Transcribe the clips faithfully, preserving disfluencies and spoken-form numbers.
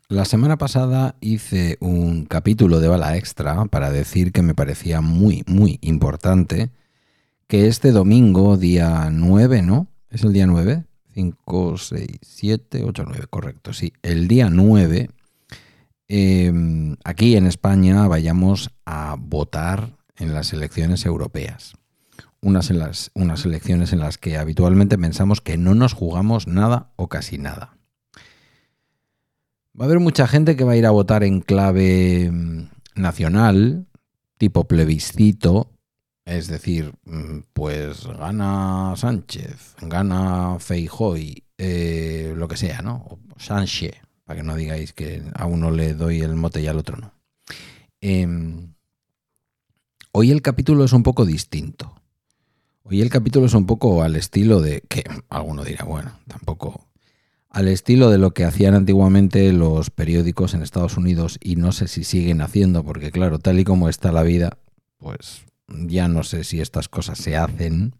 La semana pasada hice un capítulo de Bala Extra para decir que me parecía muy, muy importante que este domingo, día nueve, ¿no? ¿Es el día nueve? cinco, seis, siete, ocho, nueve, correcto, sí. El día nueve, eh, aquí en España vayamos a votar en las elecciones europeas. Unas, en las, unas elecciones en las que habitualmente pensamos que no nos jugamos nada o casi nada. Va a haber mucha gente que va a ir a votar en clave nacional, tipo plebiscito, es decir, pues gana Sánchez, gana Feijóo, eh, lo que sea, ¿no? O Sánchez, para que no digáis que a uno le doy el mote y al otro no. Eh, hoy el capítulo es un poco distinto. Hoy el capítulo es un poco al estilo de, que alguno dirá, bueno, tampoco... Al estilo de lo que hacían antiguamente los periódicos en Estados Unidos, y no sé si siguen haciendo, porque claro, tal y como está la vida, pues ya no sé si estas cosas se hacen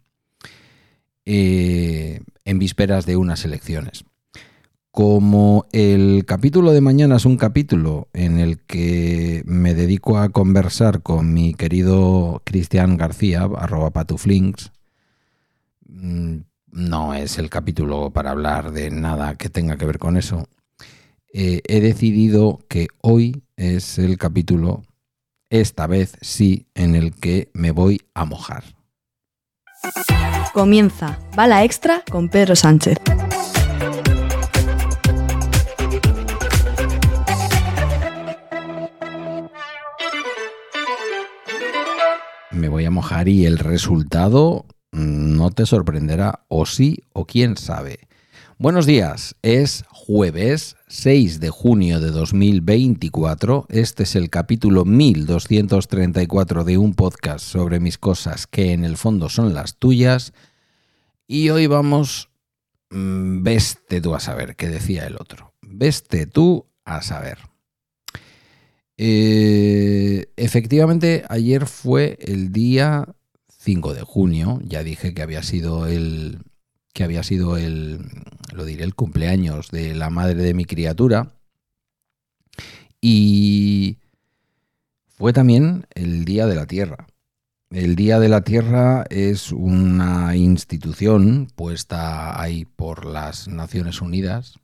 eh, en vísperas de unas elecciones. Como el capítulo de mañana es un capítulo en el que me dedico a conversar con mi querido Cristian García, arroba patuflinks, mmm, no es el capítulo para hablar de nada que tenga que ver con eso. Eh, he decidido que hoy es el capítulo, esta vez sí, en el que me voy a mojar. Comienza Bala Extra con Pedro Sánchez. Me voy a mojar y el resultado no te sorprenderá, o sí, o quién sabe. Buenos días, es jueves seis de junio de dos mil veinticuatro. Este es el capítulo mil doscientos treinta y cuatro de un podcast sobre mis cosas que en el fondo son las tuyas. Y hoy vamos, mmm, veste tú a saber, que decía el otro. Veste tú a saber. Eh, efectivamente, ayer fue el día cinco de junio, ya dije que había sido el, que había sido el, lo diré, el cumpleaños de la madre de mi criatura, y fue también el Día de la Tierra. El Día de la Tierra es una institución puesta ahí por las Naciones Unidas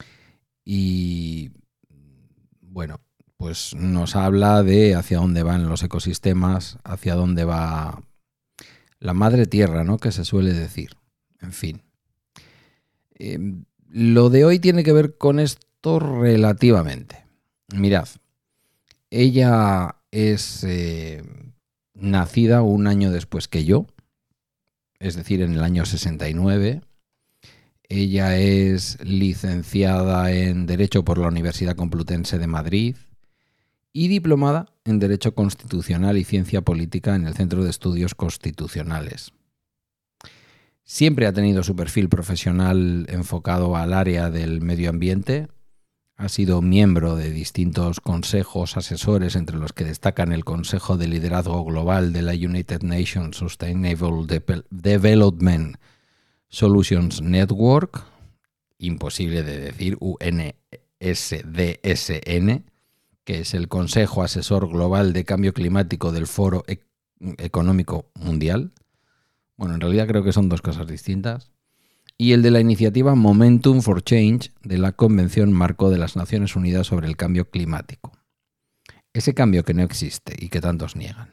y, bueno, pues nos habla de hacia dónde van los ecosistemas, hacia dónde va la madre tierra, ¿no? Que se suele decir. En fin. Eh, lo de hoy tiene que ver con esto relativamente. Mirad, ella es eh, nacida un año después que yo, es decir, en el año sesenta y nueve. Ella es licenciada en Derecho por la Universidad Complutense de Madrid y diplomada en Derecho Constitucional y Ciencia Política en el Centro de Estudios Constitucionales. Siempre ha tenido su perfil profesional enfocado al área del medio ambiente. Ha sido miembro de distintos consejos asesores, entre los que destacan el Consejo de Liderazgo Global de la United Nations Sustainable De- Development Solutions Network, imposible de decir, U N S D S N, que es el Consejo Asesor Global de Cambio Climático del Foro e- Económico Mundial. Bueno, en realidad creo que son dos cosas distintas. Y el de la iniciativa Momentum for Change de la Convención Marco de las Naciones Unidas sobre el Cambio Climático. Ese cambio que no existe y que tantos niegan.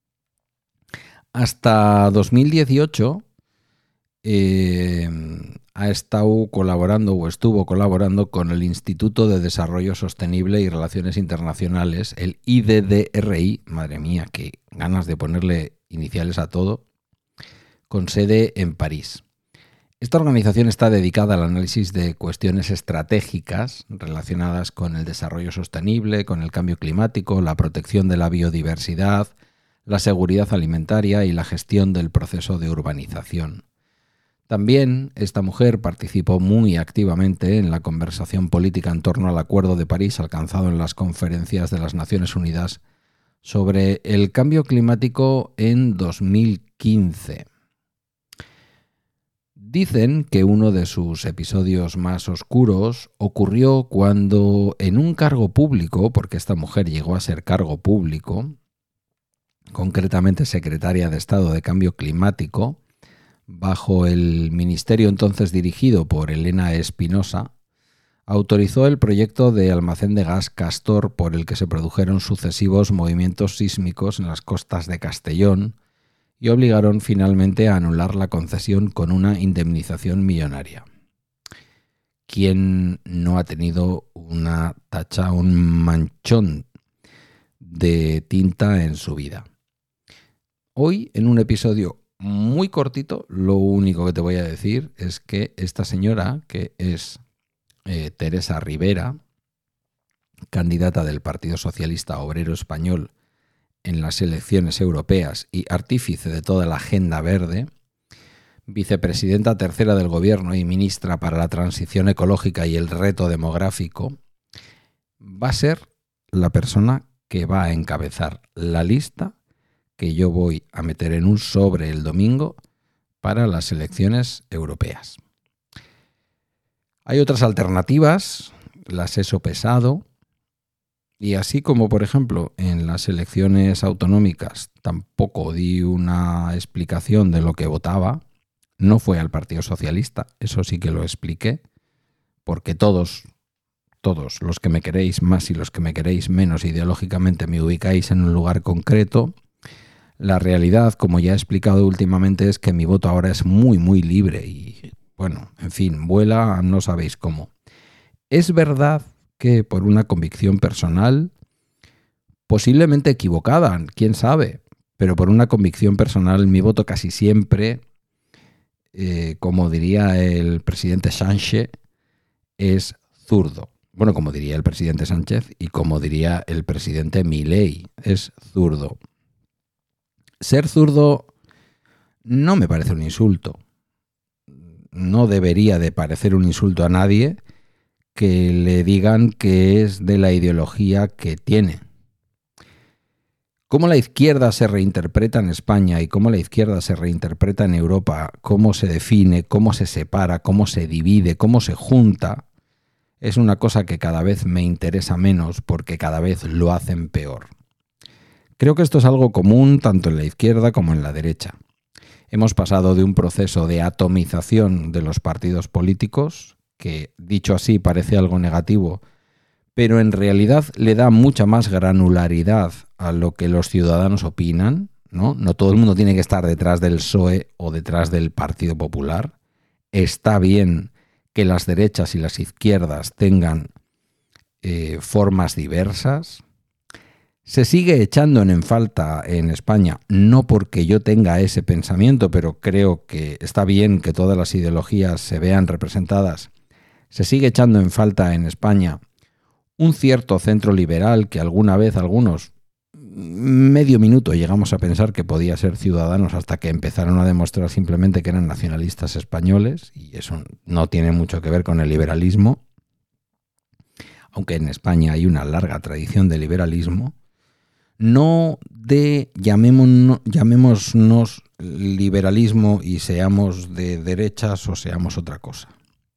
Hasta dos mil dieciocho eh, ha estado colaborando o estuvo colaborando con el Instituto de Desarrollo Sostenible y Relaciones Internacionales, el I D D R I, madre mía, qué ganas de ponerle iniciales a todo, con sede en París. Esta organización está dedicada al análisis de cuestiones estratégicas relacionadas con el desarrollo sostenible, con el cambio climático, la protección de la biodiversidad, la seguridad alimentaria y la gestión del proceso de urbanización. También esta mujer participó muy activamente en la conversación política en torno al Acuerdo de París alcanzado en las conferencias de las Naciones Unidas sobre el cambio climático en dos mil quince. Dicen que uno de sus episodios más oscuros ocurrió cuando en un cargo público, porque esta mujer llegó a ser cargo público, concretamente secretaria de Estado de Cambio Climático, bajo el ministerio entonces dirigido por Elena Espinosa, autorizó el proyecto de almacén de gas Castor por el que se produjeron sucesivos movimientos sísmicos en las costas de Castellón y obligaron finalmente a anular la concesión con una indemnización millonaria. ¿Quién no ha tenido una tacha, un manchón de tinta en su vida? Hoy, en un episodio muy cortito, lo único que te voy a decir es que esta señora, que es eh, Teresa Rivera, candidata del Partido Socialista Obrero Español en las elecciones europeas y artífice de toda la agenda verde, vicepresidenta tercera del Gobierno y ministra para la transición ecológica y el reto demográfico, va a ser la persona que va a encabezar la lista que yo voy a meter en un sobre el domingo para las elecciones europeas. Hay otras alternativas, las he sopesado, y así como, por ejemplo, en las elecciones autonómicas tampoco di una explicación de lo que votaba, no fue al Partido Socialista, eso sí que lo expliqué, porque todos, todos los que me queréis más y los que me queréis menos ideológicamente me ubicáis en un lugar concreto. La realidad, como ya he explicado últimamente, es que mi voto ahora es muy, muy libre y, bueno, en fin, vuela no sabéis cómo. Es verdad que por una convicción personal, posiblemente equivocada, quién sabe, pero por una convicción personal mi voto casi siempre, eh, como diría el presidente Sánchez, es zurdo. Bueno, como diría el presidente Sánchez y como diría el presidente Milei, es zurdo. Ser zurdo no me parece un insulto. No debería de parecer un insulto a nadie que le digan que es de la ideología que tiene. Cómo la izquierda se reinterpreta en España y cómo la izquierda se reinterpreta en Europa, cómo se define, cómo se separa, cómo se divide, cómo se junta, es una cosa que cada vez me interesa menos porque cada vez lo hacen peor. Creo que esto es algo común tanto en la izquierda como en la derecha. Hemos pasado de un proceso de atomización de los partidos políticos, que dicho así parece algo negativo, pero en realidad le da mucha más granularidad a lo que los ciudadanos opinan, ¿no? No todo el mundo tiene que estar detrás del P S O E o detrás del Partido Popular. Está bien que las derechas y las izquierdas tengan eh, formas diversas. Se sigue echando en falta en España, no porque yo tenga ese pensamiento, pero creo que está bien que todas las ideologías se vean representadas. Se sigue echando en falta en España un cierto centro liberal que alguna vez algunos, medio minuto, llegamos a pensar que podía ser Ciudadanos hasta que empezaron a demostrar simplemente que eran nacionalistas españoles, y eso no tiene mucho que ver con el liberalismo, aunque en España hay una larga tradición de liberalismo. No de llamémonos, llamémonos liberalismo y seamos de derechas o seamos otra cosa.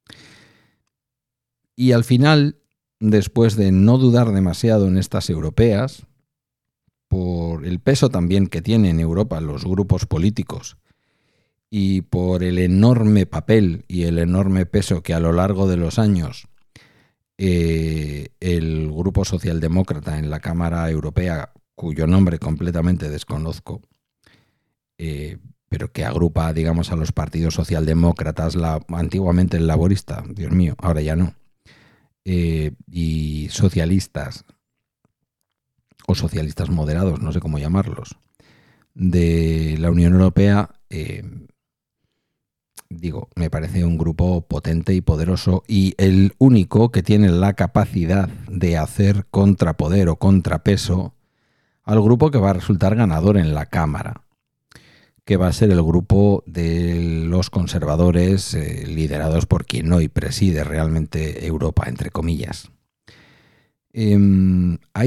Y al final, después de no dudar demasiado en estas europeas, por el peso también que tienen en Europa los grupos políticos y por el enorme papel y el enorme peso que a lo largo de los años eh, el Grupo Socialdemócrata en la Cámara Europea, cuyo nombre completamente desconozco, eh, pero que agrupa, digamos, a los partidos socialdemócratas, la, antiguamente el laborista, Dios mío, ahora ya no, eh, y socialistas, o socialistas moderados, no sé cómo llamarlos, de la Unión Europea, eh, digo, me parece un grupo potente y poderoso y el único que tiene la capacidad de hacer contrapoder o contrapeso al grupo que va a resultar ganador en la Cámara, que va a ser el grupo de los conservadores eh, liderados por quien hoy preside realmente Europa, entre comillas. Eh, hay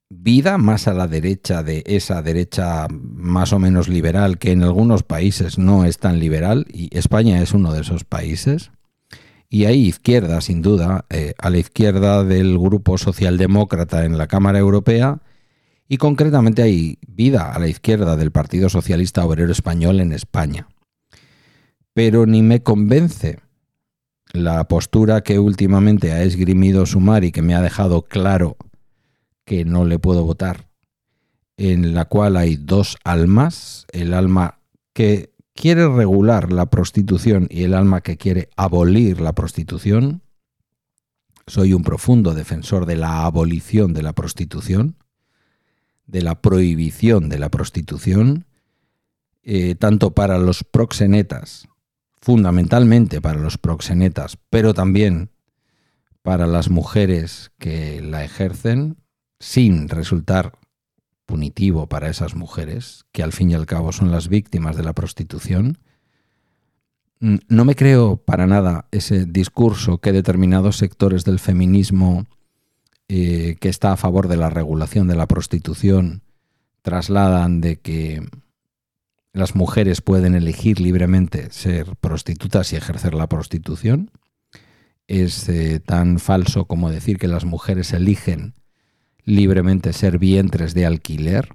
vida más a la derecha de esa derecha más o menos liberal, que en algunos países no es tan liberal, y España es uno de esos países. Y hay izquierda, sin duda, eh, a la izquierda del grupo socialdemócrata en la Cámara Europea, y concretamente hay vida a la izquierda del Partido Socialista Obrero Español en España. Pero ni me convence la postura que últimamente ha esgrimido Sumar y que me ha dejado claro que no le puedo votar, en la cual hay dos almas, el alma que quiere regular la prostitución y el alma que quiere abolir la prostitución. Soy un profundo defensor de la abolición de la prostitución, de la prohibición de la prostitución, eh, tanto para los proxenetas, fundamentalmente para los proxenetas, pero también para las mujeres que la ejercen, sin resultar punitivo para esas mujeres, que al fin y al cabo son las víctimas de la prostitución. No me creo para nada ese discurso que determinados sectores del feminismo eh, que está a favor de la regulación de la prostitución trasladan de que las mujeres pueden elegir libremente ser prostitutas y ejercer la prostitución. Es eh, tan falso como decir que las mujeres eligen libremente ser vientres de alquiler.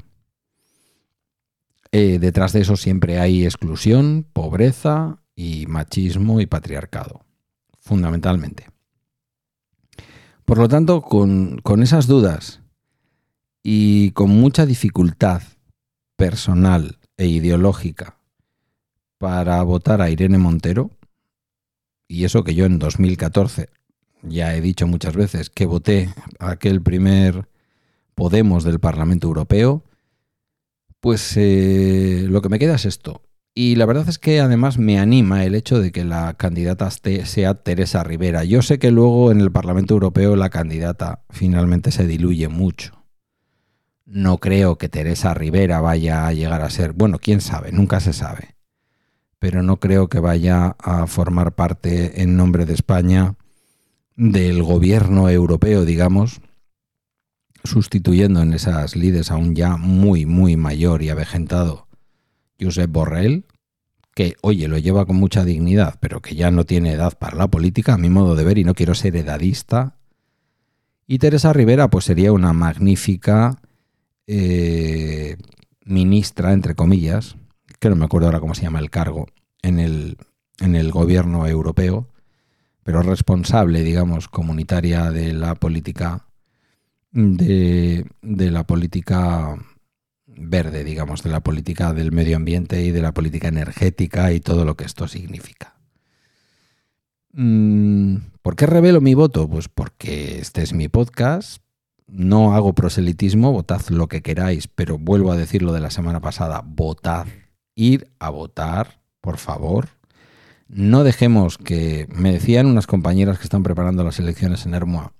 Eh, detrás de eso siempre hay exclusión, pobreza y machismo y patriarcado, fundamentalmente. Por lo tanto, con, con esas dudas y con mucha dificultad personal e ideológica para votar a Irene Montero, y eso que yo en dos mil catorce ya he dicho muchas veces que voté a aquel primer Podemos del Parlamento Europeo, pues eh, lo que me queda es esto. Y la verdad es que además me anima el hecho de que la candidata sea Teresa Rivera. Yo sé que luego en el Parlamento Europeo la candidata finalmente se diluye mucho. No creo que Teresa Rivera vaya a llegar a ser, bueno, quién sabe, nunca se sabe, pero no creo que vaya a formar parte en nombre de España del gobierno europeo, digamos, sustituyendo en esas lides a un ya muy, muy mayor y avejentado Josep Borrell, que, oye, lo lleva con mucha dignidad, pero que ya no tiene edad para la política, a mi modo de ver, y no quiero ser edadista. Y Teresa Rivera, pues sería una magnífica eh, ministra, entre comillas, que no me acuerdo ahora cómo se llama el cargo, en el, en el gobierno europeo, pero responsable, digamos, comunitaria de la política De, de la política verde, digamos, de la política del medio ambiente y de la política energética y todo lo que esto significa. ¿Por qué revelo mi voto? Pues porque este es mi podcast, no hago proselitismo, votad lo que queráis, pero vuelvo a decir lo de la semana pasada, votad, ir a votar, por favor. No dejemos que, me decían unas compañeras que están preparando las elecciones en Ermua,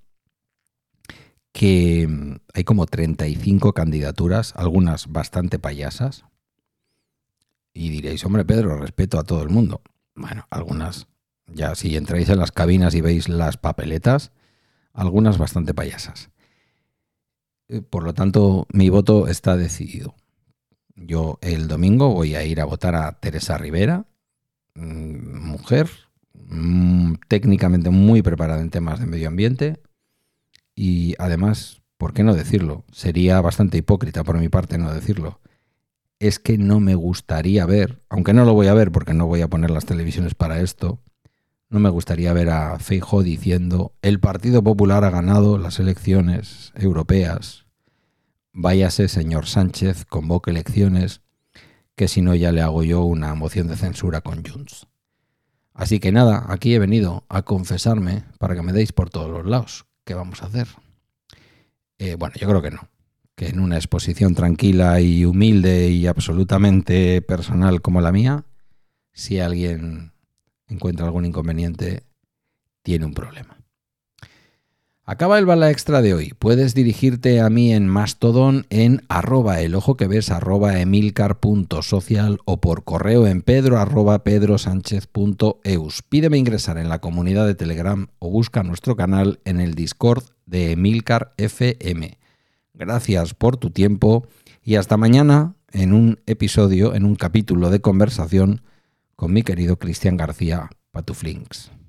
que hay como treinta y cinco candidaturas, algunas bastante payasas. Y diréis, hombre, Pedro, respeto a todo el mundo. Bueno, algunas, ya si entráis en las cabinas y veis las papeletas, algunas bastante payasas. Por lo tanto, mi voto está decidido. Yo el domingo voy a ir a votar a Teresa Rivera, mujer, técnicamente muy preparada en temas de medio ambiente. Y además, ¿por qué no decirlo? Sería bastante hipócrita por mi parte no decirlo. Es que no me gustaría ver, aunque no lo voy a ver porque no voy a poner las televisiones para esto, no me gustaría ver a Feijóo diciendo el Partido Popular ha ganado las elecciones europeas. Váyase, señor Sánchez, convoque elecciones, que si no ya le hago yo una moción de censura con Junts. Así que nada, aquí he venido a confesarme para que me deis por todos los lados. ¿Qué vamos a hacer? Eh, bueno, yo creo que no. Que en una exposición tranquila y humilde y absolutamente personal como la mía, si alguien encuentra algún inconveniente, tiene un problema. Acaba el bala extra de hoy. Puedes dirigirte a mí en Mastodon en arroba el ojo que ves arroba emilcar punto social o por correo en pedro arroba pedrosánchez punto eus. Pídeme ingresar en la comunidad de Telegram o busca nuestro canal en el Discord de Emilcar F M. Gracias por tu tiempo y hasta mañana en un episodio, en un capítulo de conversación con mi querido Cristian García Patuflinks.